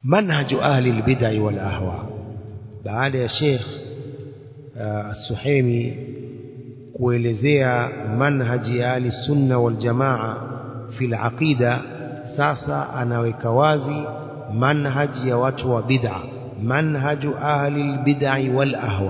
منهج أهل البدع والأهواء. بعد يا شيخ السحيمي kuelezea manhaji ya ahli sunna wal jamaa fil aqida, sasa anaweka wazi manhaji ya watu wa bid'a, manhaju ahli albid'i wal ahwa.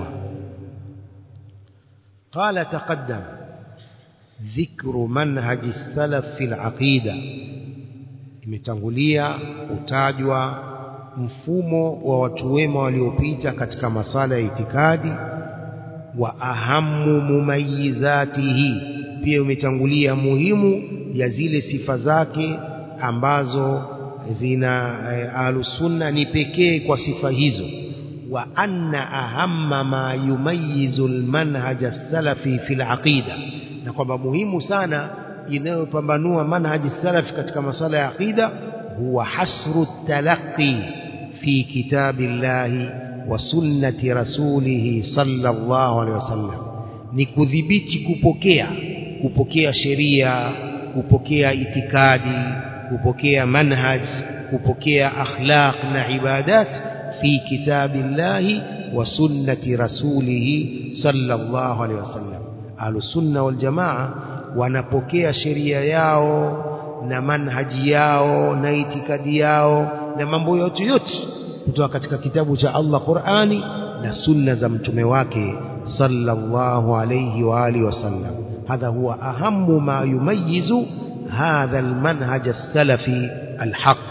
qala taqaddam dhikru manhaji salaf fil aqida, imetangulia kutajwa mfumo wa watu wema waliopita katika masala ya itikadi, wa ahamu mumayizatihi, pia umetangulia muhimu ya zile sifa zake ambazo zina ahlusunna ni pekee kwa sifa hizo. Wa anna ahamma ma yumayizu almanhaja salafi fil aqida, na kwamba muhimu sana inayopambanua manhaji salafi katika masala ya aqida huwa hasru talaqi fi kitabillahi wa sunnati rasulihi sallallahu alaihi wasallam, ni kudhibiti kupokea sheria, kupokea itikadi, kupokea manhaj, kupokea akhlaq na ibadat fi kitabillahi wa sunnati rasulihi sallallahu alaihi wasallam. Ahlusunna wal jamaa wanapokea sheria yao na manhaji yao na itikadi yao na mambo yote kutoka katika kitabu cha Allah Qur'ani na sunna za mtume wake sallallahu alayhi wa alihi wasallam. Hadha huwa ahammu ma yumayyizu hadha almanhaj as-salafi alhaq,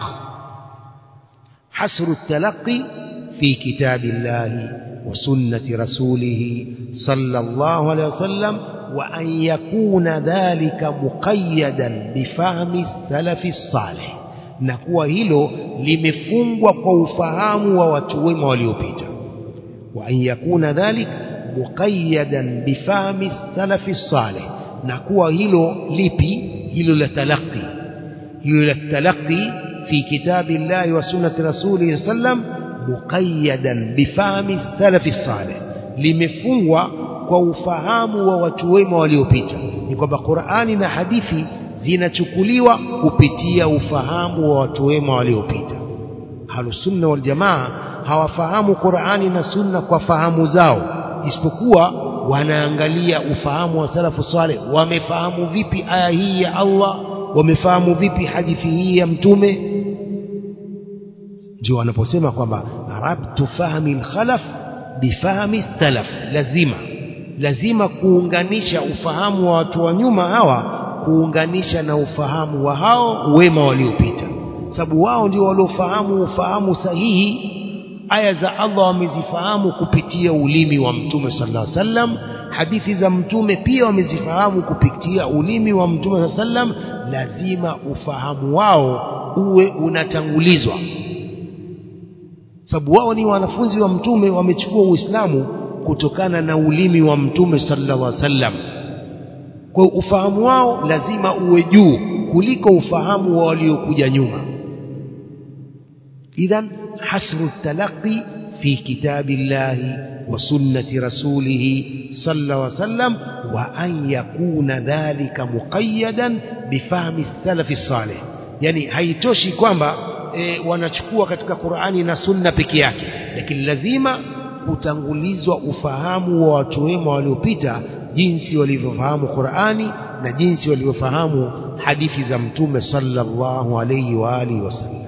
hasru at-talaqqi fi kitabillahi wa sunnati rasulih sallallahu alayhi wasallam, wa an yakuna dhalika muqayyadan bifahmi as-salafi as-salih, na kuwa hilo limefungwa kwa ufahamu wa watu wema waliopita. Wa an yakuna dhalik muqayyadan bifahmi salafi as-salih, na kuwa hilo lipi? Hilo la talaqi fi kitabillahi wa sunnati rasulih sallam muqayyadan bifahmi salafi as-salih, limefungwa kwa ufahamu wa watu wema waliopita. Ni kwamba Qur'ani na hadithi zinachukuliwa kupitia ufahamu wa watu wema waliopita. Ahlusunna wal jamaa hawafahamu Qur'ani na sunna kwa fahamu zao, isipokuwa wanaangalia ufahamu wa salafu salih. Wamefahamu vipi aya hii ya Allah? Wamefahamu vipi hadithi hii ya mtume? Ndio wanaposema kwamba rabtu fahmi al-khalaf bifahmi salaf, lazima kuunganisha ufahamu wa watu wa nyuma hawa, kuunganisha na ufahamu wa hao wema waliopita, sababu wao ndio waliofahamu ufahamu sahihi. Aya za Allah wamezifahamu kupitia ulimi wa mtume sallallahu alaihi wasallam, hadithi za mtume pia wamezifahamu kupitia ulimi wa mtume sallallahu alaihi wasallam. Lazima ufahamu wao uwe unatangulizwa, sababu wao ni wanafunzi wa mtume, wamechukua Uislamu kutokana na ulimi wa mtume sallallahu alaihi wasallam. Kwa ufahamu wao lazima uwe juu kuliko ufahamu wa waliokuja nyuma. Idhan hasru talaqi fi kitabillahi wa sunnati rasulih sallallahu alaihi wasallam, wa an yakuna dhalika muqayyadan bifahmi salafi salih. Yani haitoshi kwamba wanachukua katika Qur'ani na sunna peke yake, lakini lazima kutangulizwa ufahamu wa watu wema waliopita, jinsi walivyofahamu Qur'ani na jinsi walivyofahamu hadithi za mtume sallallahu alayhi wa alihi wasallam.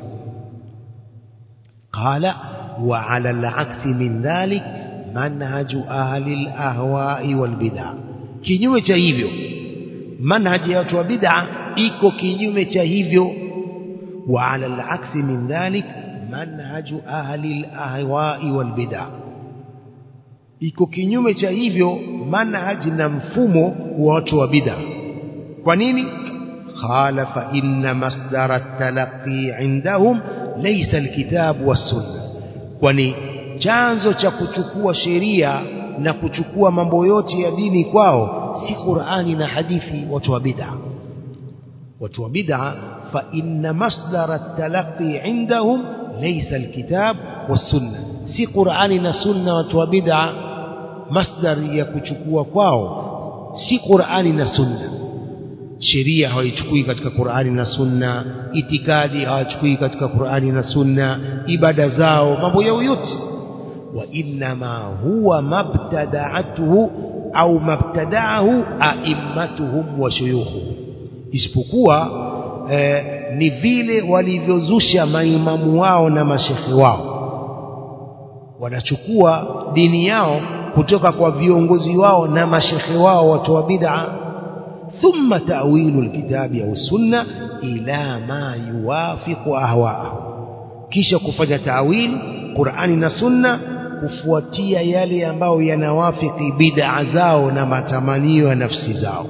Qala wa ala al-aksi min dhalik manhaju ahli al-ahwa'i wal bid'ah, kinyume cha hivyo manhaji ya watu wa bid'ah iko kinyume cha hivyo. Wa ala al-aksi min dhalik manhaju ahli al-ahwa'i wal bid'ah, iko kinyume cha hivyo manhaji na mfumo wa watu wa bid'ah. Kwa nini? Qala fa inna masdar at-talaqi indahum laysa al-kitab was-sunnah, kwani chanzo cha kuchukua sheria na kuchukua mambo yote ya dini kwao si Qur'ani na hadithi. Watu wa bid'ah fa inna masdar at-talaqi indahum laysa al-kitab was-sunnah, si Qur'ani na sunna. Watu wa bid'ah masdar ya kuchukua kwao si Qur'ani na sunna. sheria hawaichukui katika Qur'ani na Sunna, itikadi hawachukui katika Qur'ani na Sunna, ibada zao, mambo yao yote. Wa inma huwa mabtada'atuhu au mabtada'ahu a'immatuhum wa shuyukhuhum, isipokuwa ni vile walivyozusha maimamu wao na mashekhe wao. Wanachukua dini yao kutoka kwa viongozi wao na mashekhe wao watu wa bid'a. Thumma ta'wilu alkitabi au sunna ila ma yuwafiqu ahwa'ahum, kisha kufanya ta'wil Qur'ani na Sunna kufuatia yale ambayo yanawafiki bid'a zao na matamanio ya nafsi zao.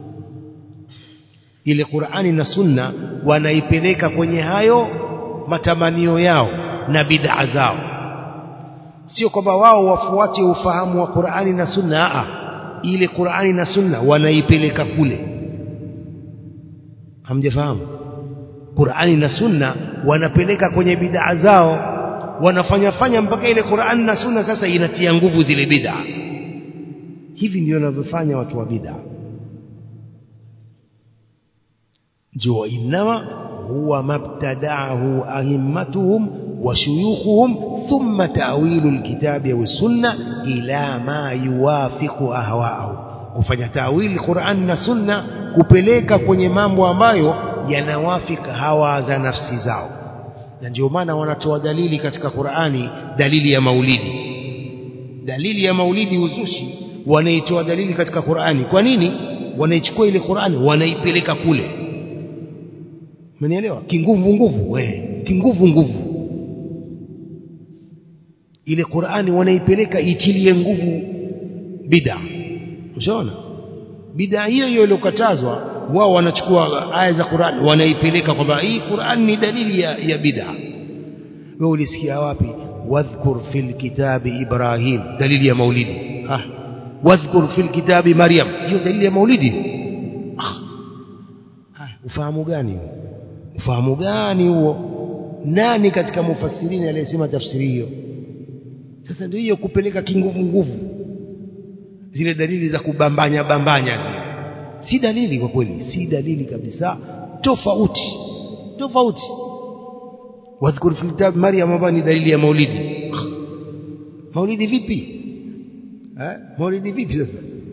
Ile Qur'ani na Sunna wanaipeleka kwenye hayo matamanio yao na bid'a zao, sio kwamba wao wafuate ufahamu wa Qur'ani na Sunna. Ile Qur'ani na Sunna wanaipeleka kule. Hamjafahamu? Qur'ani na Sunna wanapeleka kwenye bid'a zao, wanafanya mpaka ile Qur'ani na Sunna sasa inatia nguvu zile bid'a. Hivi ndio wanavyofanya watu wa bid'a. Jo, inma huwa mabtada'ahu ahimmatuhum wa shuyukhuhum thumma ta'wilu alkitabi wa sunna ila ma yuwafiqu ahwa'ahum, kufanya ta'wil Qur'an na Sunna kupeleka kwenye mambo ambayo yanawafika hawa za nafsi zao. Na ndio maana wanatoa dalili katika Qur'ani, dalili ya maulidi. Dalili ya maulidi uzushi wanaitoa dalili katika Qur'ani. Kwa nini? Wanaichukua ile Qur'ani wanaipeleka kule. Mnielewa? Kinguvu nguvu. Ile Qur'ani wanaipeleka itilie nguvu bid'a. Unaona? Bid'a hiyo iliyokatazwa, wao wanachukua aya za Qur'ani wanaipeleka kwamba hii Qur'ani ni dalili ya bid'a. Wewe ulisikia wapi wadhkur fil kitabi Ibrahim, dalili ya maulidi? Wadhkur fil kitabi Maryam, hiyo dalili ya maulidi? Ufahamu gani huo? Ufahamu gani huo? Nani katika mufassirini aliyesema tafsiri hiyo? Sasa ndio hiyo kupeleka kinguvu, zile dalili za kubambanya zile si dalili, kwa kweli si dalili kabisa, tofauti. Wadhkur fil kitab Maryam ambayo ni dalili ya maulidi. Maulidi vipi? Maulidi vipi sasa?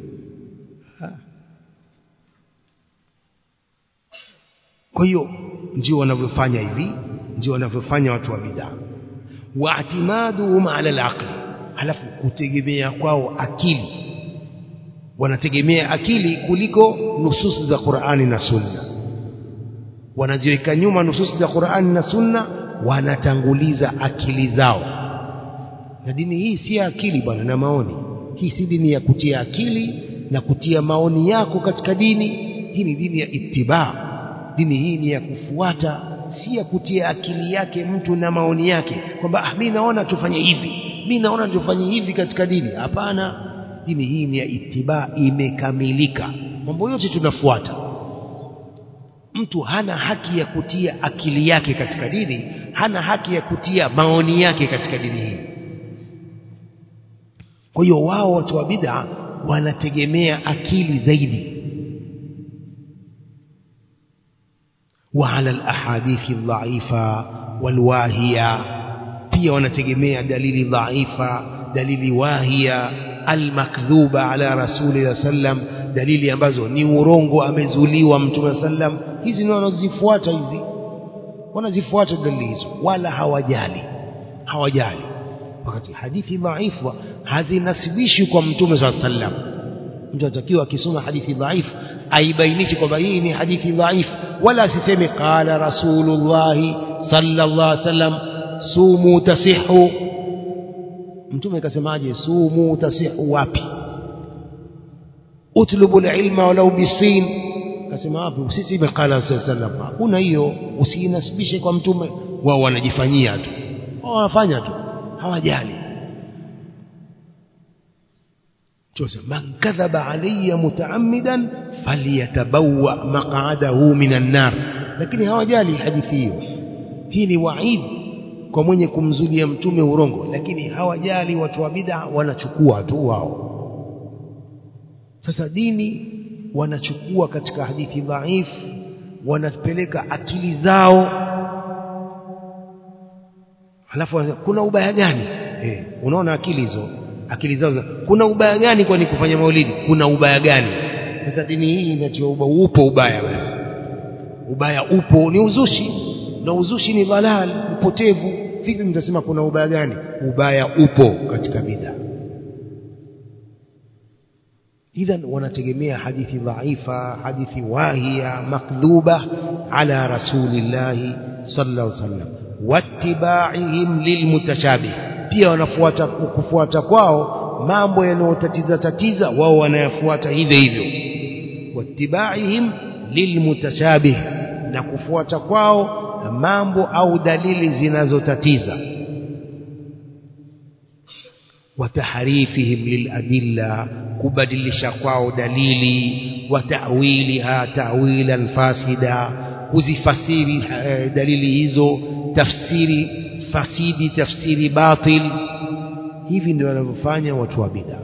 Kwa hiyo ndio wanavyofanya hivi, ndio wanavyofanya watu wa bid'a. Wa'timaduhum 'ala al-aql, halafu kutegemea kwao akili. Wanategemea akili kuliko nususi za Qur'ani na Sunna. Wanaziweka nyuma nususi za Qur'ani na Sunna, wanatanguliza akili zao. Na dini hii si akili bwana na maoni. Hii si dini ya kutia akili na kutia maoni yako katika dini. Hii ni dini ya ittiba. Dini hii ni ya kufuata, si ya kutia akili yake mtu na maoni yake kwamba mimi naona tufanye hivi, mimi naona tufanye hivi katika dini. Hapana, dini hii ni ya ittiba, imekamilika. Mambo yote tunafuata. Mtu hana haki ya kutia akili yake katika dini, hana haki ya kutia maoni yake katika dini hii. Kwa hiyo wao watu wa bid'a wanategemea akili zaidi. وعلى الأحاديث الضعيفة والواهية، pia wanategemea dalili dhaifa, dalili wahia, almakdhuba ala rasulillah sallam, dalili ambazo ni urongo amezuliwa mtume sallam. Hizi ni wanazifuata, hizi wanazifuata dalili hizo, wala hawajali. Wakati hadithi dhaifa hazinasibishi kwa mtume sallam. Mtu atakiwa akisoma hadithi dhaifu aibainishi kwamba hii ni hadithi dhaifu, wala asiseme qala rasulullah sallallahu alaihi wasallam sumu tasihu. Mtume akasemaje sumu tasihu? Wapi? utlubu ilma walau bisin, akasema wapi? Usiseme qala sallallahu alaihi wasallam. Hakuna hiyo, usinasibishe kwa mtume. Wao wanajifanyia tu, wanafanya tu, hawajali. man kadhaba alayya mutaammidan falyatabawwa maq'adahu minan nar. Lakini hawajali hadithi hiyo. Hii ni waid kwa mwenye kumzulia mtume urongo, lakini hawajali. Watu wa bid'a wanachukua tu wao. Sasa dini wanachukua katika hadithi dhaifu, wanapeleka akili zao. Halafu kuna ubaya gani? Unaona akili zao kuna ubaya gani kwani kufanya maulidi? Kuna ubaya gani? Sasa dini hii inatia ubaya basi. Ubaya upo, ni uzushi, na uzushi ni dhalal, upotevu. Vipi mtasema kuna ubaya gani? Ubaya upo katika bid'a. Idhan wanategemea hadithi dhaifa, hadithi wahia, makdhuba ala rasulillah sallallahu alaihi wasallam, wattiba'ihim lilmutashabih. Pia wanafuata kufuata kwao mambo yanayotatiza wao wanayafuata hivyo. Wattiba'ihim lilmutashabih, na kufuata kwao mambo au dalili zinazotatiza. Wataharifihim liladilla, kubadilisha kwao dalili. Watawiliha tawilan fasida, kuzifasiri dalili hizo tafsiri fasidi, tafsiri batil. Hivi ndio wanavyofanya watu wa bid'a.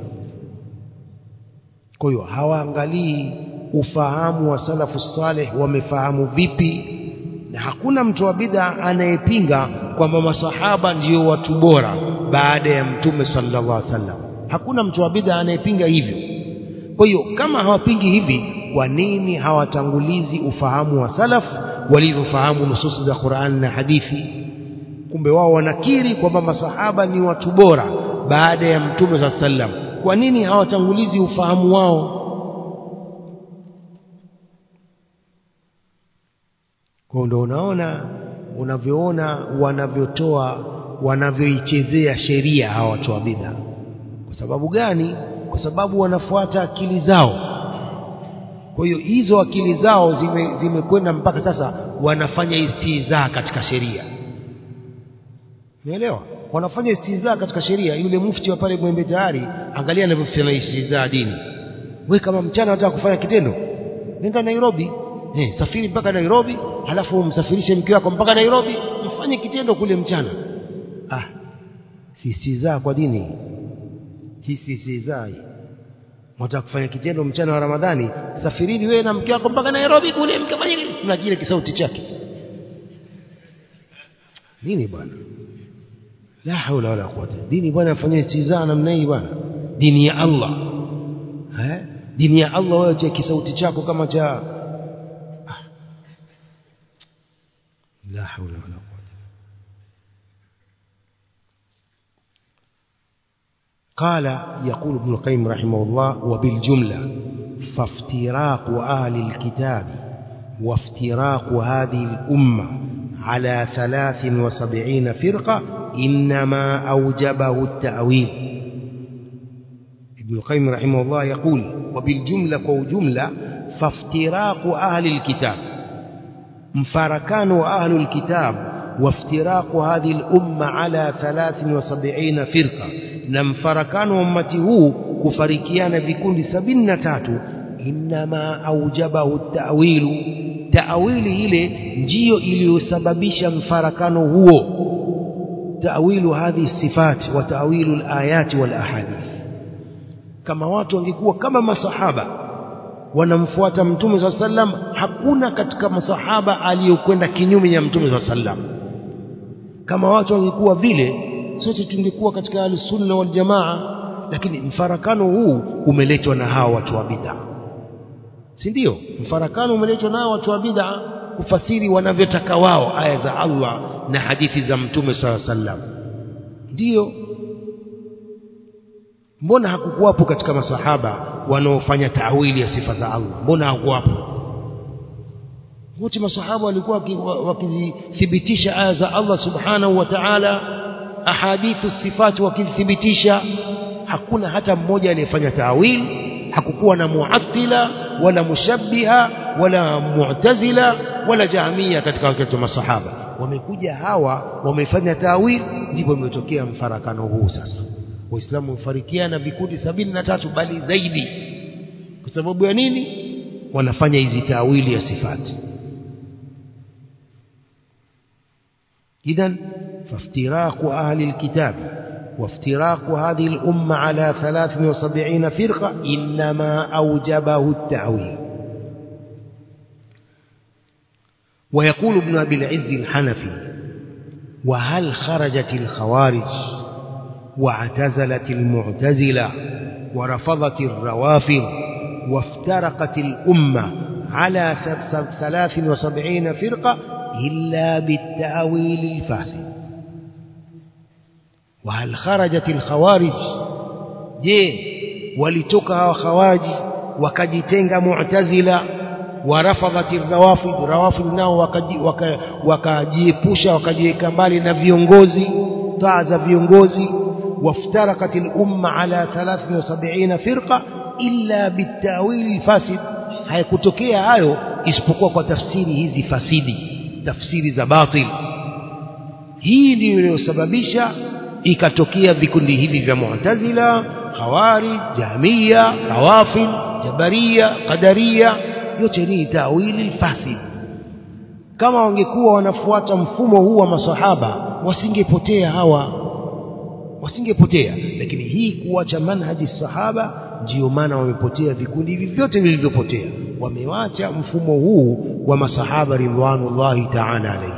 Kwa hiyo hawaangalii ufahamu wa salafu salih wamefahamu vipi, na hakuna mtu wa bid'a anayepinga kwamba masahaba ndio watu bora baada ya mtume sallallahu alaihi wasallam. Hakuna mtu wa bid'a anayepinga hivyo. Kwa hiyo kama hawapingi hivi, kwa nini hawatangulizi ufahamu wa salaf walivyofahamu nususi za Qur'an na hadithi? Kumbe wao wanakiri kwamba masahaba ni watu bora baada ya mtume sallallahu alaihi wasallam. Kwa nini hawatangulizi ufahamu wao? Kwa ndio unavyoona wanavyoichezea sheria hawa watu wa bid'a. Kwa sababu gani? Kwa sababu wanafuata akili zao. Kwa hiyo hizo akili zao zimekwenda mpaka sasa wanafanya istihza katika sheria. Umeelewa? Wanafanya istihza katika sheria. Yule mufti wa pale Mwembe Tayari, angalia anavyofanya istihza dini. Wewe kama mchana unataka kufanya kitendo, nenda Nairobi. Safiri mpaka Nairobi, halafu umsafirishe mke wako mpaka Nairobi, mfanye kitendo kule mchana. Si istihza kwa dini. Hii si istihza. Unataka kufanya kitendo mchana wa Ramadhani, safirini wewe na mke wako mpaka Nairobi kule mkafanye na kile kisauti chake. Nini bwana? La haula wala quwwata. Dini bwana afanye istihza namna hii bwana. Dini ya Allah. Dini ya Allah wewe cha kisauti chako kama cha la haula wala quwwata. قال يقول ابن القيم رحمه الله: وبالجملة فافتراق أهل الكتاب وافتراق هذه الأمة على 73 فرقة إنما أوجبه التأويل. ابن القيم رحمه الله يقول: وبالجملة وجملة فافتراق أهل الكتاب، مفارقان أهل الكتاب وافتراق هذه الأمة على 73 فرقة، na mfarakano wa ummati huu kufarikiana vikundi 73, inma aujabahu ta'wilu. Ta'wili ile ndiyo iliyosababisha mfarakano huo. Ta'wilu hadhi sifat wa ta'wilu al-ayat wal ahadith. Kama watu wangekuwa kama masahaba wanamfuata mtume sallallahu alaihi wasallam, hakuna katika masahaba aliyokwenda kinyume ya mtume sallallahu alaihi wasallam. Kama watu wangekuwa vile, sote tungekuwa katika al-sunna wal jamaa. Lakini mfarakano huu umeletwa na hawa watu wa bid'a, si ndio? Mfarakano umeletwa na hawa watu wa bid'a kufasiri wanavyotaka wao aya za Allah na hadithi za mtume sallallahu alaihi wasallam. Ndio mbona hakukuwapo katika masahaba wanaofanya ta'wili ya sifa za Allah? Mbona hakukuwapo? Wote masahaba walikuwa wakizithibitisha aya za Allah subhanahu wa ta'ala, ahadithu sifat wakithibitisha. Hakuna hata mmoja aliyefanya ta'wil. Hakukuwa na mu'attila wala mushabbiha wala mu'tazila wala jahmiya katika wakati wa masahaba. Wamekuja hawa wamefanya ta'wil, ndipo umetokea mfarakano huu. Sasa Waislamu mfarikiana vikundi 73 bali zaidi. Kwa sababu ya nini? Wanafanya hizi ta'wili ya sifati. إذن فافتراق أهل الكتاب وافتراق هذه الأمة على 73 فرقة إنما أوجبه التأويل. ويقول ابن أبي العز الحنفي: وهل خرجت الخوارج واعتزلت المعتزلة ورفضت الروافض وافترقت الأمة على 73 فرقة إلا بالتأويل الفاسد؟ وهل خرجت الخوارج؟ je walitoka hawa khawarij wakajitenga mu'tazila warafadhati rawafid nao wakajiepusha wakajiweka mbali na viongozi taa za viongozi waftaraqat al-umma ala 73 firqa illa bitawil fasid? hayakutokea hayo isipokuwa kwa tafsiri hizi fasidi, tafsiri za batil. Hii ndio iliyosababisha ikatokea vikundi hivi vya mu'tazila, khawarij, jahmiya, rawafid, jabariya, qadariya. Yote ni tawili fasid. Kama wangekuwa wanafuata mfumo huu wa masahaba wasingepotea hawa, wasingepotea. Lakini hii kuacha manhaji sahaba ndio maana wamepotea vikundi hivi vyote vilivyopotea. Wamewacha mfumo huu wa masahaba ridwanullahi ta'ala alayhi.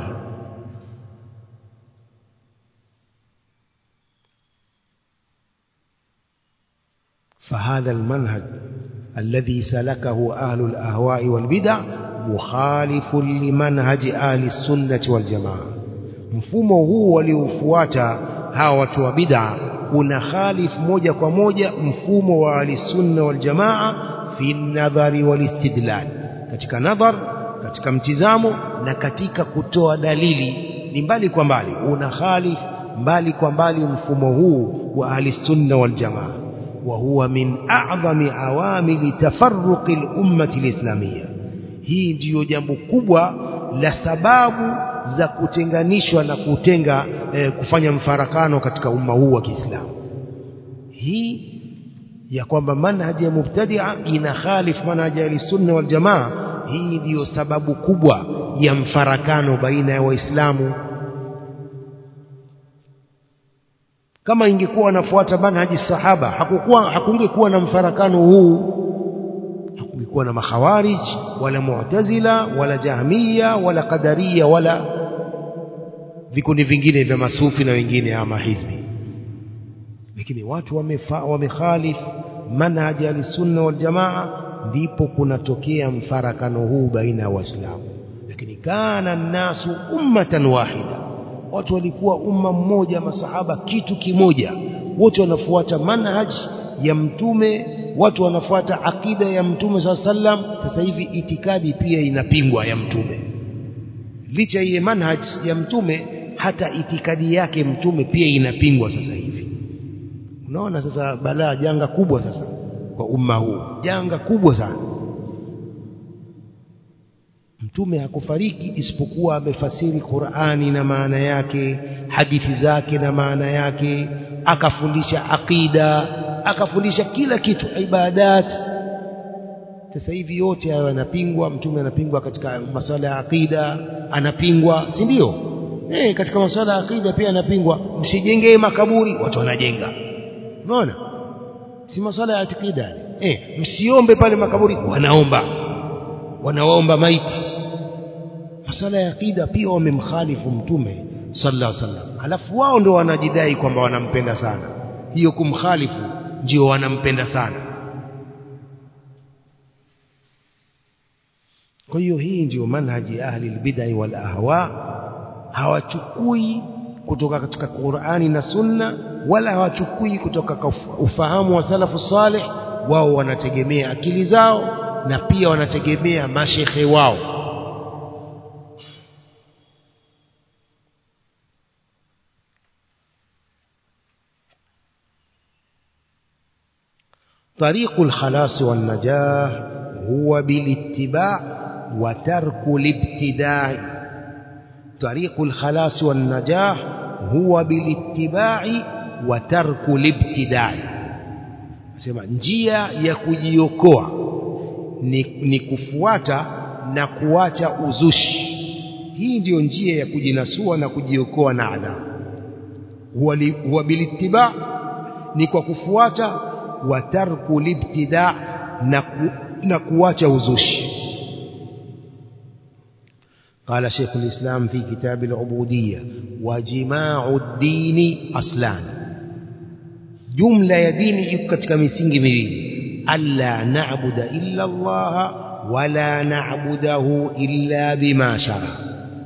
فهذا المنهج الذي سلكه أهل الأهواء والبدع مخالف لمنهج أهل السنة والجماعة. mfumo huu waliofuata hawa watu wa bid'a unakhalif moja kwa moja mfumo wa ahli sunna wal jamaa fi nadhari wal istidlal, katika nadhar, katika mtizamo na katika kutoa dalili. Ni mbali kwa mbali unakhalif mbali kwa mbali mfumo huu wa ahli sunna wal jamaa. وهو من أعظم عوامل تفرق الأمة الإسلامية. hii ndio jambo kubwa la sababu za kutenganishwa na kutenga kufanya mfarakano katika umma huu wa Kiislamu. Hii ya kwamba manhaji ya mubtadi'a ina khalif manhaji ya sunna wal jamaa, hii ndio sababu kubwa ya mfarakano baina ya Waislamu. Kama ingekuwa wanafuata manhaji sahaba hakungekuwa na mfarakano huu, hakungekuwa na makhawarij wala mu'tazila wala jahmiya wala qadariya wala vikundi vingine vya masufi na wengine ama hizbi. Lakini watu wamekhalif manhaji ya sunna wal jamaa, ndipo kunatokea mfarakano huu baina ya Waislamu. Lakini kana nasu ummatan wahida, watu walikuwa umma mmoja, masahaba kitu kimoja, wote wanafuata manhaj ya mtume, watu wanafuata akida ya mtume sallam. Sasa hivi itikadi pia inapingwa ya mtume, licha ya manhaj ya mtume hata itikadi yake mtume pia inapingwa sasa hivi. Unaona sasa balaa, janga kubwa sasa kwa umma huu, janga kubwa sana. Mtume hakufariki isipokuwa amefasiri Qur'ani na maana yake, hadithi zake na maana yake, akafundisha akida, akafundisha kila kitu, ibadat. Sasa hivi yote hayo yanapingwa. Mtume anapingwa katika masuala ya akida, anapingwa, si ndio? Katika masuala ya akida pia anapingwa. Msijengee makaburi, watu wanajenga. Unaona? Si masuala ya akida. Msiombe pale makaburi, wanaomba maiti. Masala ya akida pia wamemkhalifu mtume sallallahu alaihi wasallam, alafu wao ndio wanajidai kwamba wanampenda sana. Hiyo kumkhalifu ndio wanampenda sana. Kwa hiyo hii ndio manhaji ahli albid'ah wal ahwa. Hawachukui kutoka katika Qur'ani na Sunna, wala hawachukui kutoka ufahamu wa salafu salih. Wao wanategemea akili zao na pia wanategemea mashekhe wao. طريق الخلاص والنجاح هو بالاتباع وترك الابتداع. طريق الخلاص والنجاح هو بالاتباع وترك الابتداع. Sema njia ya kujiokoa ni kufuata na kuacha uzushi. Hii ndio njia ya kujinasua na kujiokoa na adhabu. Huwa bilittiba, ni kwa kufuata, wa tarku libtida, na kuacha uzushi. قال شيخ الإسلام في كتاب العبودية وجماع الدين أصلان جملة ya dini iko katika misingi miwili alla na'budu illa Allah wala na'budahu illa bima shara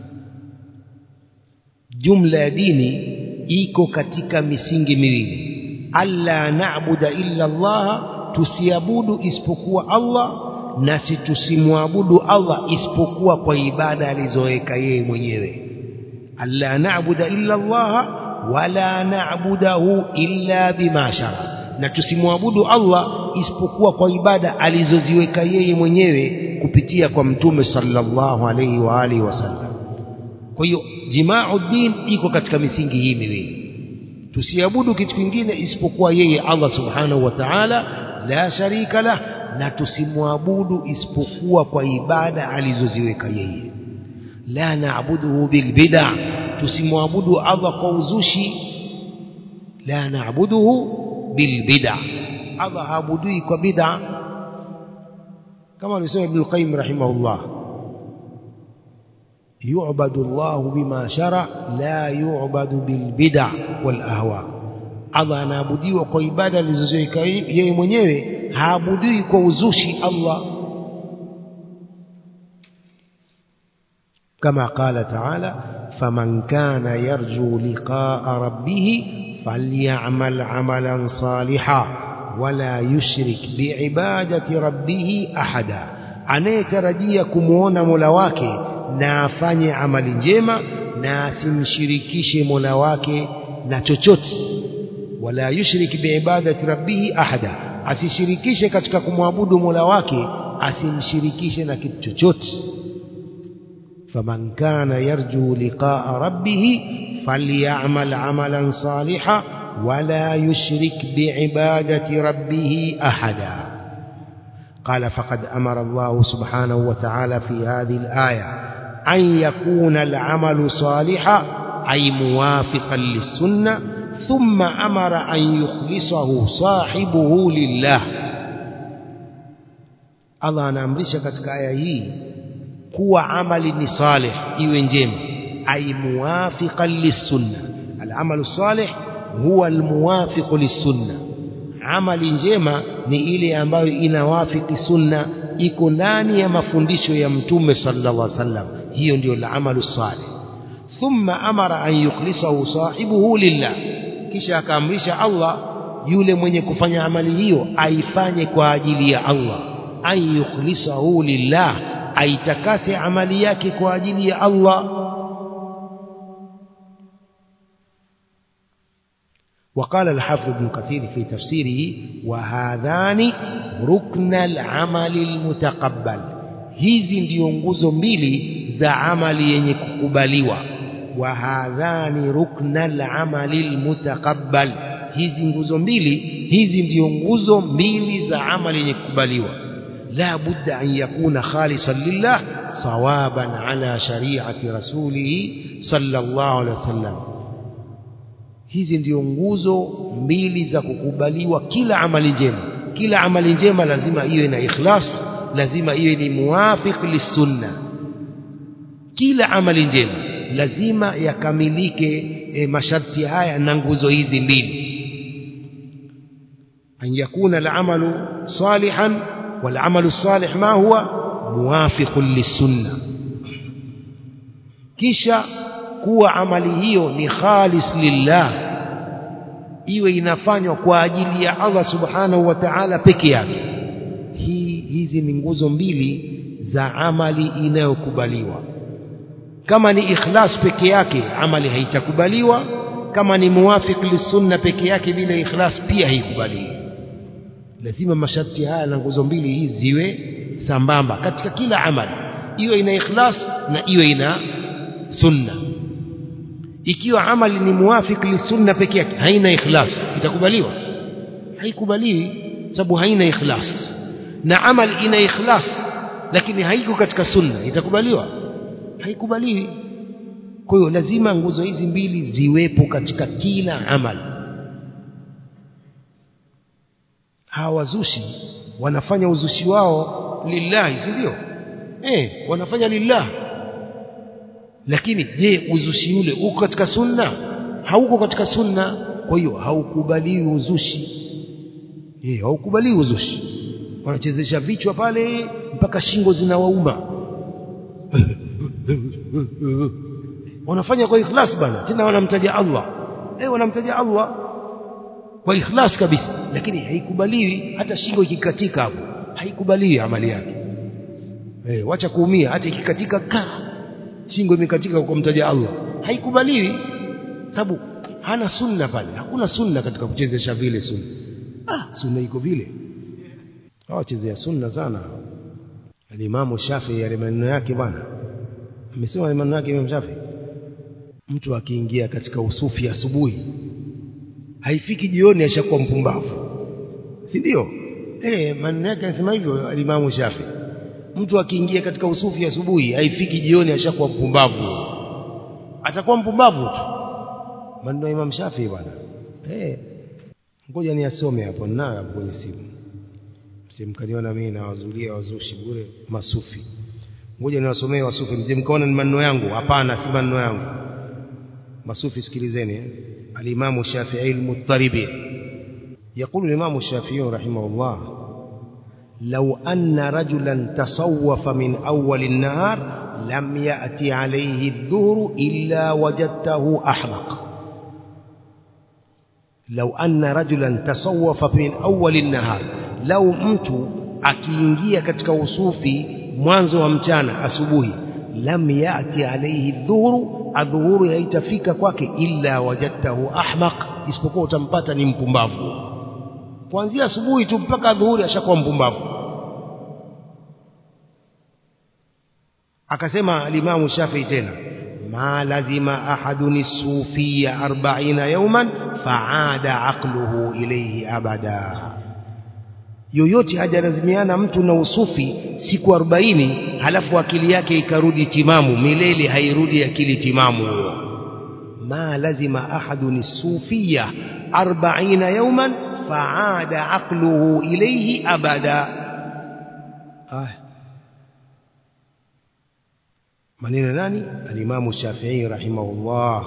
jumla ya dini iko katika misingi miwili alla na'budu illa Allah tusiabudu isipokuwa Allah na tusimwabudu Allah isipokuwa kwa ibada alizoweka yeye mwenyewe alla na'budu illa Allah wala na'budahu illa bima shara na tusimwabudu Allah isipokuwa kwa ibada alizoziweka yeye mwenyewe kupitia kwa mtume sallallahu alayhi wa alihi wasallam. Kwa hiyo jimaa'u din iko katika misingi hii miwili tusiabudu kitu kingine isipokuwa yeye Allah subhanahu wa ta'ala la sharika lah na tusimwabudu isipokuwa kwa ibada alizoziweka yeye la na'buduhu bil bid'ah tusimwabudu Allah kwa uzushi la na'buduhu bil bid'ah Allah haabudui kwa bid'ah kama alisema Ibn al-Qayyim rahimahullah yu'badu Allah bima shara la yu'badu bil bid'ah wal ahwa Allah anaabudiwa kwa ibada alizoziweka yeye mwenyewe haabudui kwa uzushi Allah كما قال تعالى فمن كان يرجو لقاء ربه فليعمل عملا صالحا ولا يشرك بعبادة ربه أحدا anayetarajia kumuona Mola wake na afanye amali njema na asimshirikishe Mola wake na chochote wala yushrik biibadati rabbih ahada asishirikishe katika kumwabudu Mola wake asimshirikishe na kitu chochote فمن كان يرجو لقاء ربه فليعمل عملا صالحا ولا يشرك بعبادة ربه أحدا قال فقد أمر الله سبحانه وتعالى في هذه الآية أن يكون العمل صالحا أي موافقا للسنة ثم أمر أن يخلصه صاحبه لله الله نامرش katika aya hii kuwa amali ni salih iwe njema ay muwafiqan lisunna al-amalu salih huwa al-muwafiq lisunna amali njema ni ile ambayo inawafiki sunna iko ndani ya mafundisho ya mtume sallallahu alaihi wasallam hiyo ndio al-amalu salih thumma amara an yukhlisahu sahibuhu lillah kisha akaamrisha Allah yule mwenye kufanya amali hiyo aifanye kwa ajili ya Allah an yukhlisahu lillah aitakase amali yake kwa ajili ya Allah وقال الحافظ ابن كثير في تفسيره وهذان ركن العمل المتقبل hizi ndio nguzo mbili za amali yenye kukubaliwa وهذان ركن العمل المتقبل hizi nguzo mbili hizi ndio nguzo mbili za amali yenye kukubaliwa لا بد أن يكون خالصا لله صوابا على شريعة رسوله صلى الله عليه وسلم hizi ndio nguzo mbili za kukubaliwa kila amali njema lazima iwe na ikhlas lazima iwe ni muwafiq lisunna kila amali njema lazima yakamilike masharti haya na nguzo hizi mbili an yakuna al-amalu salihan والعمل الصالح ما هو موافق للسنة kisha kuwa amali hiyo ni khalis lillah iwe inafanywa kwa ajili ya Allah subhanahu wa ta'ala peke yake hizi ni nguzo mbili za amali inayokubaliwa kama ni ikhlas peke yake amali haitakubaliwa kama ni muwafiq lisunna peke yake bila ikhlas pia haikubaliwi lazima masharti haya na nguzo mbili hizi ziwe sambamba katika kila amali iwe ina ikhlas na iwe ina sunna ikiwa amali ni muwafiq lisunna peke yake haina ikhlas itakubaliwa haikubaliwi sababu haina ikhlas na amali ina ikhlas lakini haiko katika sunna itakubaliwa haikubaliwi kwa hiyo lazima nguzo hizi mbili ziwepo katika kila amali hawazushi wanafanya uzushi wao lillahi si ndio wanafanya lillah lakini je, uzushi ule uko katika sunna? Hauko katika sunna. Kwa hiyo haukubaliwi uzushi. Haukubaliwi uzushi. Wanachezesha vichwa pale mpaka shingo zinawauma. Wanafanya kwa ikhlas bana, tena wanamtaja Allah. Wanamtaja Allah kwa ikhlas kabisa, lakini haikubaliwi. Hata shingo ikikatika hapo haikubaliwi amali yake. Wacha kuumia, hata ikikatika shingo imekatika kwa kumtaja Allah, haikubaliwi, sababu hana sunna pale. Hakuna sunna katika kuchezesha vile sunna. Sunna iko vile. Hawachezea sunna sana. Al-Imam Shafi'i ya maneno yake bwana, amesema maneno yake Imam Shafi'i, mtu akiingia katika usufi asubuhi haifiki jioni ashakuwa mpumbavu, si ndio? Maneno yake anasema hivyo al-Imam Shafi'i. Mtu akiingia katika usufi asubuhi haifiki jioni ashakuwa mpumbavu, atakuwa mpumbavu tu. Maneno ya Imam Shafi'i bwana. Ngoja niasome hapo nayo hapo kwenye simu. Simkaniona mimi na wazulia wazushi bure masufi. Ngoja niwasomee wasufi, mje mkaona ni maneno yangu. Hapana, si maneno yangu. Masufi sikilizeni. Al-Imam Shafi'i al-Muttaribi يقول الإمام الشافعي رحمه الله: لو أن رجلا تصوف من أول النهار لم يأتي عليه الظهر إلا وجدته أحمق. لو أن رجلا تصوف من أول النهار، لو mtu akiingia katika usufi mwanzo wa mchana asubuhi, lam yati alayhi dhuhuru, adhuhuru haitafika kwake, illa wajadtahu ahmaq, isipokuwa utampata ni mpumbavu. Kuanzia asubuhi tu mpaka dhuhuri ashakuwa mpumbavu. Akasema al-Imam Shafi'i tena: ma lazima ahadun sufiyya 40 yawman fa'ada aqluhu ilayhi abada. Yoyote hajalazimiana mtu na usufi siku 40 halafu akili yake ikarudi timamu milele, hairudi akili timamu huyo. Ma lazima ahadun sufiyya 40 yawman fa'ada aqluhu ilayhi abada. maneno nani? Al-Imam Shafi'i rahimahullah.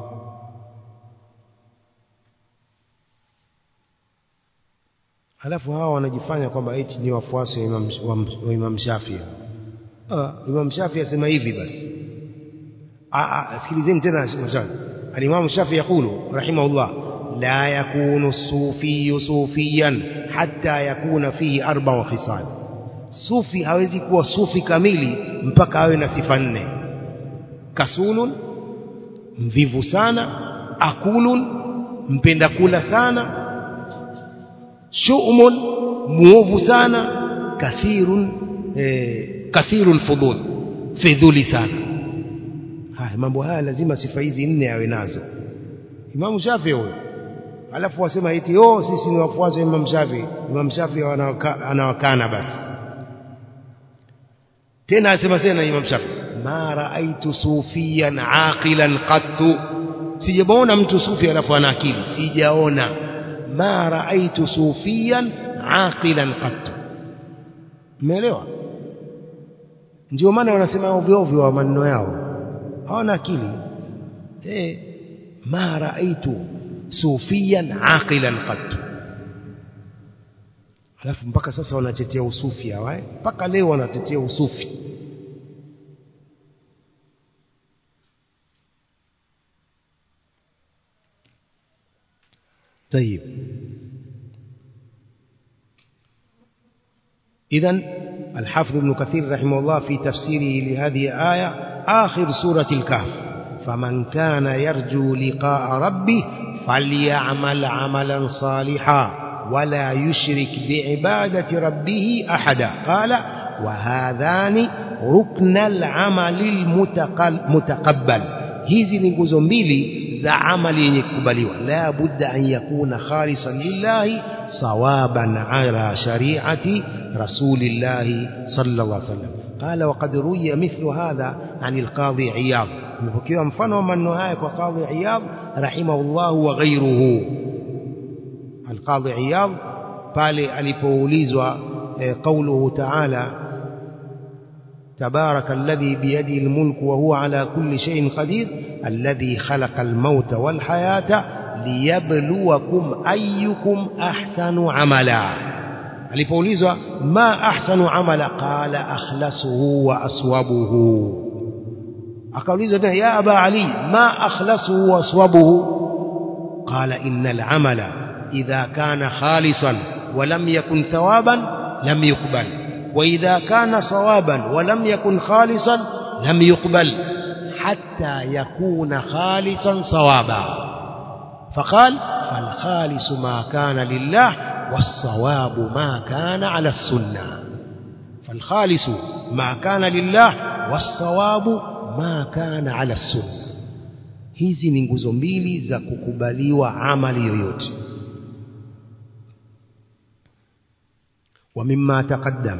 Halafu hawa wanajifanya kwamba eti ni wafuasi wa Imam Shafi'i. Imam Shafi'i asema hivi basi. Sikilizeni tena Al-Imam Shafi'i yakulu rahimahullah: la yakunu as-sufi sufiyan hatta yakuna fihi 4 khisal. Sufi hawezi kuwa sufi kamili mpaka awe na sifa 4. Kasulun, mvivu sana; akulun, mpenda kula sana; shu'mun, muovu sana; kathirul fudul, fidhuli sana. Haya mambo haya lazima sifa hizi 4 awe nazo Imam Shafi'i huyo. Alafu wasema eti sisi ni wafuasi wa Imam Shafi'i. Imam Shafi'i anawakana basi. Tena asema tena Imam Shafi'i: ma raaitu sufiyan aqilan qattu, sijaona mtu sufi alafu ana akili, sijaona. Ma raaitu sufiyan aqilan qattu. Umeelewa? Ndio maana wanasema ovyo ovyo wa maneno yao, hawana akili. Ma raaitu sufiyan aqilan qattu. Alafu mpaka sasa wanatetea usufi hawa, mpaka leo wanatetea usufi. طيب إذن الحافظ ابن كثير رحمه الله في تفسيره لهذه الآية آخر سورة الكهف: فمن كان يرجو لقاء ربه فليعمل عملا صالحا ولا يشرك بعبادة ربه أحدا. قال: وهذان ركن العمل المتقبل. hizi ni nguzo mbili za amali yenye kukubaliwa. La budda an yakuna khalisan lillahi sawaban ala shari'ati rasulillahi sallallahu alaihi wasallam. Qala: wa qad ruya mithlu hadha an al-Qadhi Iyad. Nipokewa mfano wa maneno haya kwa Qadhi Iyad rahimahullah wa ghayruhu. Al-Qadhi Iyad pale alipoulizwa qawluhu ta'ala تبارك الذي بيده الملك وهو على كل شيء قدير الذي خلق الموت والحياة ليبلوكم أيكم أحسن عملا. alipoulizwa ma ahsanu amala qala akhlasuhu wa aswabuhu. akaulizwa tena ya aba ali ma akhlasuhu wa aswabuhu qala innal amala idha kana khalisan wa lam yakun thawaban lam yuqbal wa idha kana sawaban wa lam yakun khalisan lam yuqbal hatta yakuna khalisan sawaba. فقال فالخالص ما كان لله والصواب ما كان على السنة. فالخالص ما كان لله والصواب ما كان على السنة. hizi ni nguzo mbili za kukubaliwa amali yoyote. ومما تقدم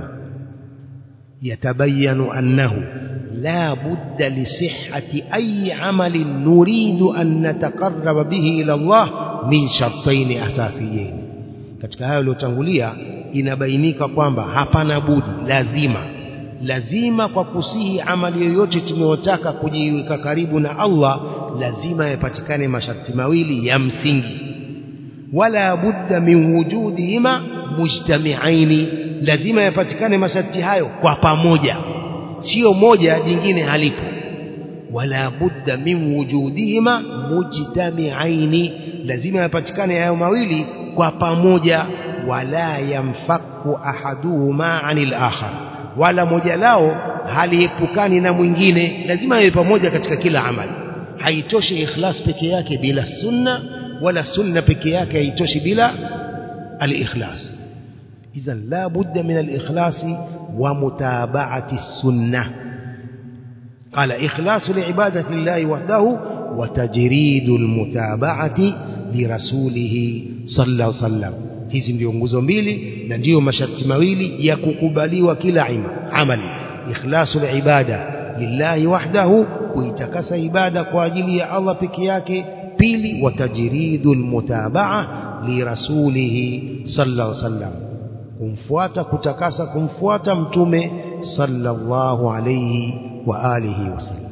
يتبين أنه لا بد لصحة أي عمل نريد أن نتقرب به إلى الله من شرطين أساسيين. katika hayo yaliyotangulia inabainika kwamba hapana budi, lazima kwa kusihi amali yoyote tunayotaka kujiweka karibu na Allah lazima yapatikane masharti mawili ya msingi. wala budda min wujudihima mujtami'aini, lazima yapatikane masharti hayo kwa pamoja, sio moja jingine halipo. wala budda min wujudihima mujtami'aini, lazima yapatikane hayo mawili kwa pamoja. wala yamfaku ahaduhuma anil akhar, wala moja lao haliepukani na mwingine, lazima yawe pamoja katika kila amali. haitoshi ikhlas peke yake bila sunna, wala sunna peke yake haitoshi bila al-ikhlas. idhan la budda min al-ikhlas wa mutaba'ati as-sunnah. qala ikhlasu li'ibadati llahi wahdahu wa tajridu al-mutaba'ati li rasulih sallallahu alayhi wasallam. hizi ndio nguzo mbili na ndio masharti mawili ya kukubaliwa kila amali. ikhlasu li'ibada lillahi wahdahu, kuitakasa ibada kwa ajili ya Allah peke yake. pili, wa tajridul mutaba'a li rasulih sallallahu alayhi wasallam, kumfuata kutakasa kumfuata mtume sallallahu alayhi wa alihi wasallam.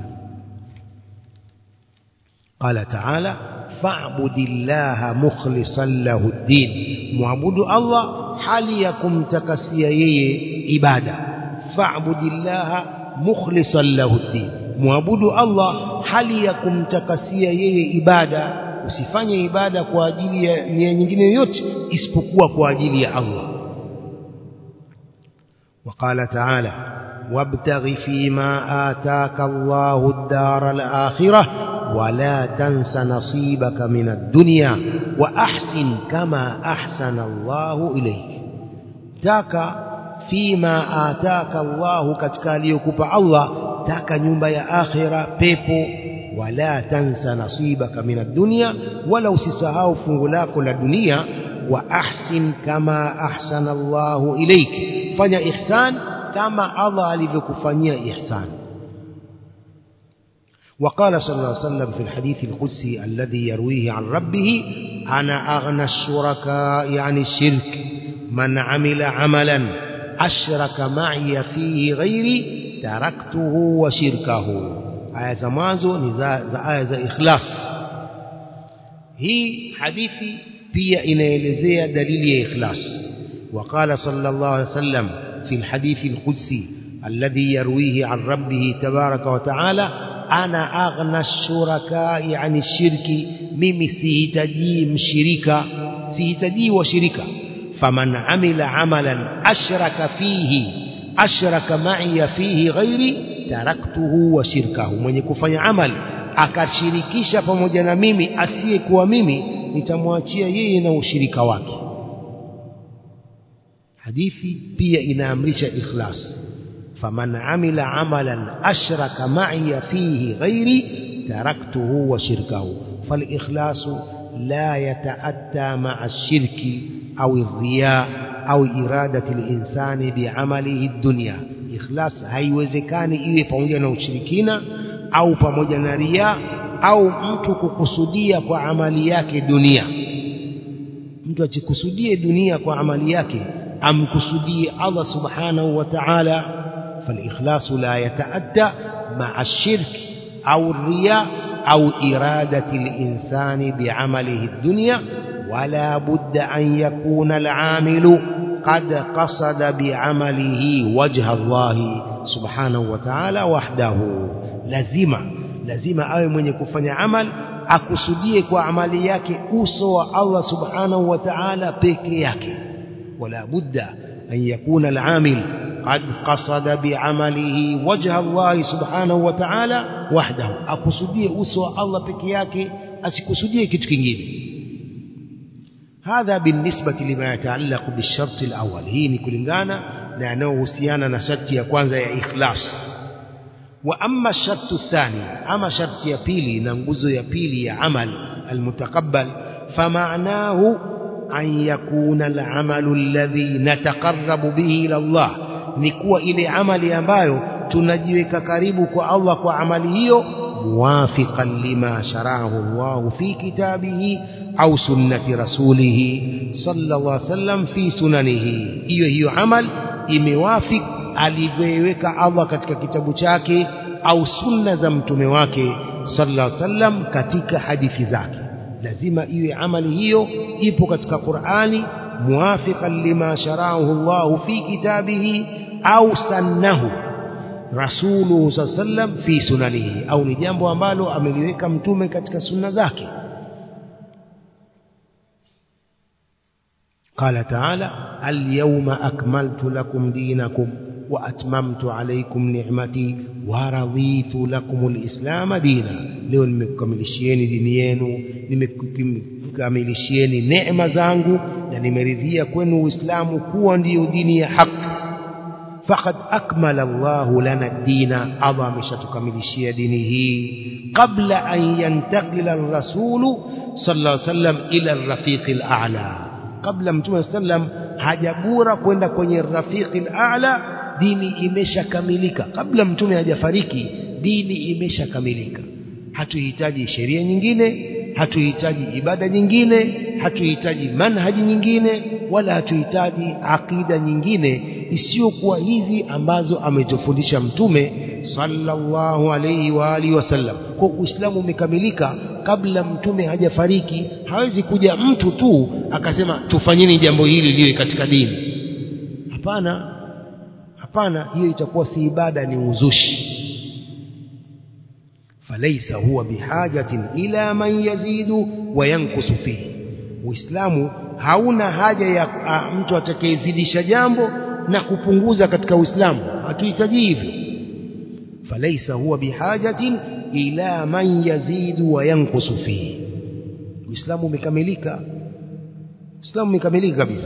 qala ta'ala fa'budillaha mukhlishan lahu ad-din, muabudu Allah hali ya kumtakasia yeye ibada. fa'budillaha mukhlishan lahu ad-din, muabudu Allah hali ya kumtakasia yeye ibada. usifanye ibada kwa ajili ya nia nyingine yoyote isipokuwa kwa ajili ya Allah. وقال تعالى وابتغ فيما آتاك الله الدار الآخرة ولا تنس نصيبك من الدنيا وأحسن كما أحسن الله إليك. taka fima ataka Allah, katika aliyokupa Allah, taka nyumba ya akhira, pepo. wala tansa nasibaka min ad-dunya, wala usisahau fungu lako la dunia. wa ahsin kama ahsana Allah ilayk, fanya ihsan kama Allah alivyokufanyia ihsan. وقال صلى الله عليه وسلم في الحديث القدسي الذي يرويه عن ربه أنا أغنى الشركاء عن الشرك من عمل عملا أشرك معي فيه غيري تركته وشركه. aya za mwanzo ni za aya za ikhlas. hii hadithi pia inaelezea dalili ya ikhlas. وقال صلى الله عليه وسلم في الحديث القدسي الذي يرويه عن ربه تبارك وتعالى أنا أغنى الشركاء عن الشرك, mimi sihitaji mshirika, sihitaji washirika. faman amila amalan ashraka ma'i fihi ghairi taraktuhu wa shirkahu, mwenye kufanya amali akashirikisha pamoja na mimi asiyekuwa mimi, nitamwachia yeye na ushirika wake. hadithi pia inaamrisha ikhlas. faman amila amalan ashraka ma'i fihi ghairi taraktuhu wa shirkahu. falikhlasu la yata'atta ma'a ash-shirki au ar-riya au iradati al-insani bi'amalihi ad-dunya. ikhlas haiwezekani iwe pamoja na ushirikina au pamoja na riya au mtu kukusudia kwa amali yake dunia. mtu achikusudie dunia kwa amali yake, amkusudie Allah subhanahu wa ta'ala, فالإخلاص لا يتأدى مع الشرك أو الرياء أو إرادة الإنسان بعمله الدنيا، ولا بد أن يكون العامل قد قصد بعمله وجه الله سبحانه وتعالى وحده. lazima awe mwenye kufanya amal akusudie kwa amali yake uso wa Allah subhanahu wa ta'ala peke yake. wala budda an yakuna al-amil qad qasada bi'amalihi wajha Allah subhanahu wa ta'ala wahdahu, akusudie uso wa Allah peke yake, asikusudie kitu kingine. هذا بالنسبة لما يتعلق بالشرط الأول. hii ni kulingana na yanayohusiana na sharti ya kwanza ya ikhlas. wa amma shartu thani, ama sharti ya pili na nguzo ya pili ya amal almutaqabbal, فمعناه أن يكون العمل الذي نتقرب به إلى الله, ni kuwa ile amali ambayo tunajiweka karibu kwa Allah kwa amali hiyo, muwafiqan lima sharahu Allah fi kitabihi au sunnati rasulihi sallallahu alaihi wasallam fi sunanihi. hiyo amal imewafik alivyoweka Allah katika kitabu chake au sunna za mtume wake sallallahu alaihi wasallam katika hadithi zake. lazima iwe amali hiyo ipo katika Qur'ani, muwafiqan lima sharahu Allah fi kitabihi au sannahu rasuluhu sallallahu alaihi wasallam fi sunanihi, au ni jambo ambalo ameliweka mtume katika sunna zake. قال تعالى اليوم أكملت لكم دينكم وأتممت عليكم نعمتي ورضيت لكم الإسلام دينا. leo nimekamilishieni dini yenu, nimekamilishieni neema zangu na nimeridhia kwenu Uislamu kuwa ndiyo dini ya haki. faqad akmala Allahu lana ad-dina, Allah ameshatukamilishia dini hii qabla an yantaqila ar-rasulu sallallahu alayhi wasallam ila ar-rafiqil a'la, kabla mtume sallam hajabura kwenda kwenye rafiqil a'la, dini imeshakamilika. kabla mtume hajafariki dini imeshakamilika. hatuhitaji sheria nyingine, hatuhitaji ibada nyingine, hatuhitaji manhaji nyingine, wala hatuhitaji akida nyingine isiyokuwa hizi ambazo ametufundisha mtume sallallahu alayhi wa alihi wasallam. kwa Uislamu umekamilika kabla mtume hajafariki. hawezi kuja mtu tu akasema tufanyeni jambo hili liwe katika dini. Hapana, hiyo itakuwa si ibada, ni uzushi. فليس هو بحاجة إلى من يزيد وينقص فيه. Uislamu hauna haja ya mtu atakayezidisha jambo na kupunguza katika Uislamu, hatuhitaji hivyo. فليس هو بحاجة إلى من يزيد وينقص فيه. Uislamu umekamilika, Uislamu umekamilika kabisa.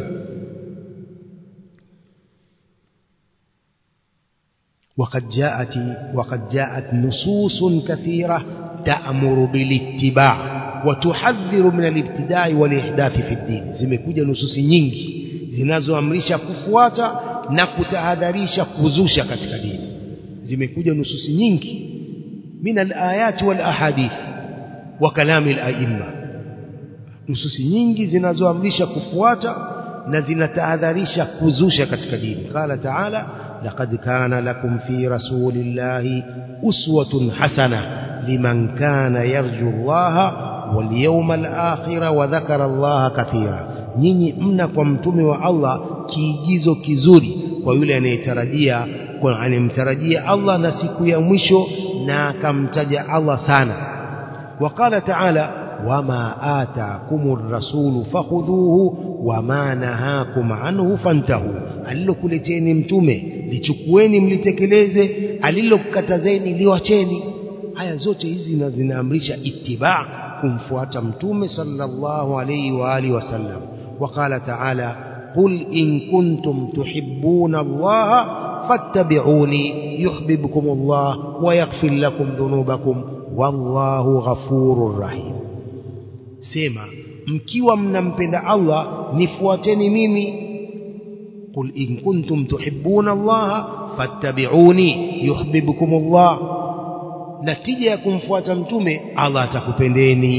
وقد جاءت نصوص كثيرة تأمر بالاتباع وتحذر من الابتداع والإحداث في الدين. zimekuja nususi nyingi zinazoamrisha kufuata na kutahadharisha kuzusha katika dini. zimekuja nususi nyingi min al-ayat wal ahadith wa kalam al-a'imma, nususi nyingi zinazoamrisha kufuata na zinatahadharisha kuzusha katika dini. qala ta'ala لقد كان لكم في رسول الله أسوة حسنة لمن كان يرجو الله واليوم الآخر وذكر الله كثيرا. nyinyi mna kwa mtume wa Allah kiigizo kizuri kwa yule anayetarajia, kwa anemtarajia Allah na siku ya mwisho na akamtaja Allah sana. وقال تعالى وما آتاكم الرسول فخذوه وما نهاكم عنه فانتهوا. alilokuleteni mtume lichukueni mlitekeleze, alilokatazeni liwacheni. haya zote hizi zinaamrisha ittiba, kumfuata mtume sallallahu alayhi wa alihi wasallam. وقال تعالى قل إن كنتم تحبون الله فاتبعوني يحببكم الله ويغفر لكم ذنوبكم والله غفور رحيم. sema mkiwa mnampenda Allah nifuateni mimi. قل إن كنتم تحبون الله فاتبعوني يحببكم الله. natija ya kumfuata mtume Allah atakupendeni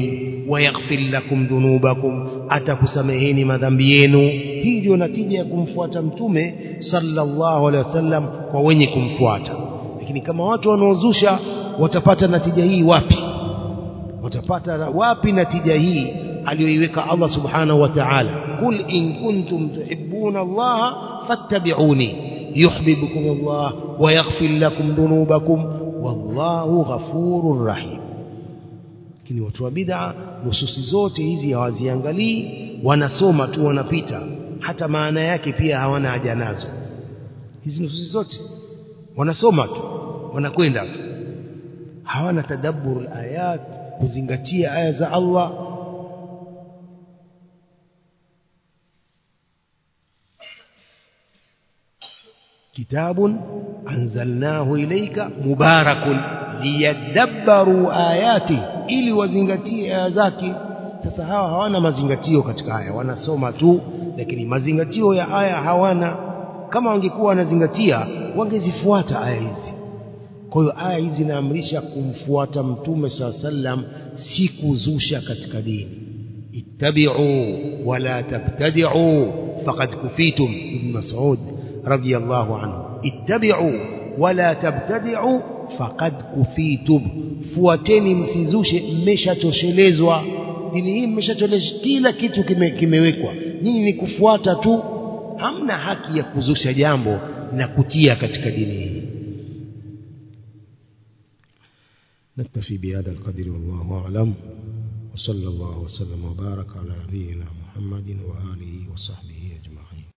wayaghfir lakum dhunubakum, atakusameheni madhambi yenu. Hii ndio natija ya kumfuata mtume sallallahu alaihi wasallam kwa wenye kumfuata. Lakini kama watu wanaozusha, watapata natija hii wapi? Watapata wapi natija hii aliyoiweka Allah subhanahu wa ta'ala? Qul in kuntum tuhibbuna Allah fattabi'uni yuhibbukum Allah wa yaghfir lakum dhunubakum wallahu ghafurur rahim. Lakini watu wa bid'a nususi zote hizi hawaziangalii, wanasoma tu, wanapita, hata maana yake pia hawana haja nazo. Hizi nususi zote wanasoma tu, wanakwenda tu, hawana tadabbur ayat, kuzingatia aya za Allah. Kitabun anzalnahu ilayka mubarakun liyadabbaru ayati, ili wazingatie aya zake. Sasa hawa hawana mazingatio katika aya, wanasoma tu, lakini mazingatio ya aya hawana. Kama wangekuwa wanazingatia, wangezifuata aya hizi. Kwa hiyo aya hizi zinaamrisha kumfuata mtume SAW, si kuzusha katika dini. ittabi'u wala tabtadi'u faqad kufitum. Ibn Mas'ud radiyallahu anhu, ittabi'u wala tabtadi'u faqad kufitum, fuateni msizushe, mmeshatoshelezwa. Dini hii mmeshatoshelezwa, kila kitu kimewekwa, nyinyi ni kufuata tu, hamna haki ya kuzusha jambo na kutia katika dini hii. نكتفي بهذا القدر والله أعلم، وصلى الله وسلم وبارك على نبينا محمد وآله وصحبه أجمعين.